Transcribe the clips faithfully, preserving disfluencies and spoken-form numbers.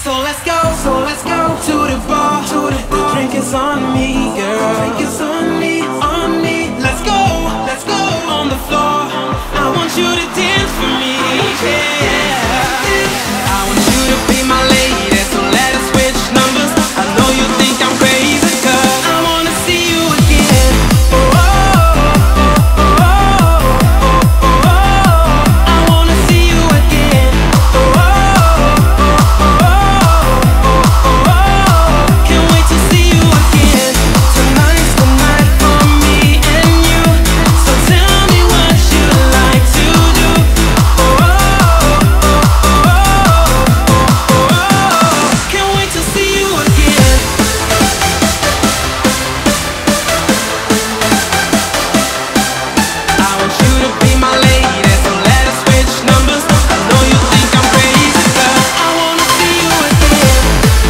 So let's go, so let's go to the bar. To the, the drink is on me, girl. Drink is on me, on me. Let's go, let's go on the floor. I want you to dance for me, yeah. I want you to be my lady, so let us switch numbers. I know you think I'm crazy, cause I wanna see you again. Oh, oh, oh, oh, oh, oh, oh. I wanna see you again. Oh, oh, oh, oh, oh, oh. Can't wait to see you again. Tonight's the night for me and you. So tell me what you like to do. Oh, oh, oh, oh, oh, oh. Can't wait to see you again. I want you to be my lady, so let us switch numbers. I know you think I'm crazy, but I wanna see you again.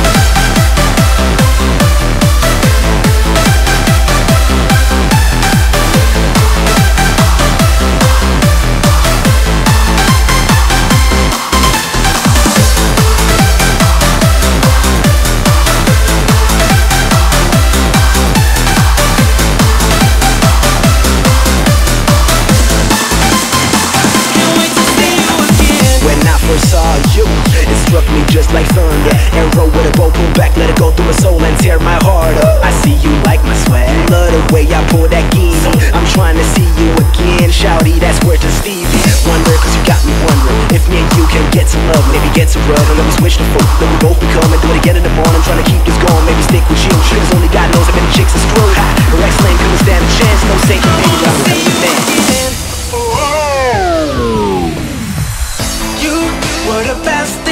Can't wait to see you again. When I first saw you, it struck me just like thunder. Arrow with a bow, pull back, let it go through my soul and tear my heart up. I see you like my swag, you love the way I pull that geese. I'm trying to see you again, shouty, that's where to Stevie. Wonder, cause you got me wondering if me and you can get some love, maybe get some rub. And then we switch the foot, then we both become and do it again in the morning. Trying to keep this going, maybe stick with you, cause only God knows how many chicks are screwed. Ha, her ex-lame couldn't stand a chance, no safety, baby, I was a man. You were the best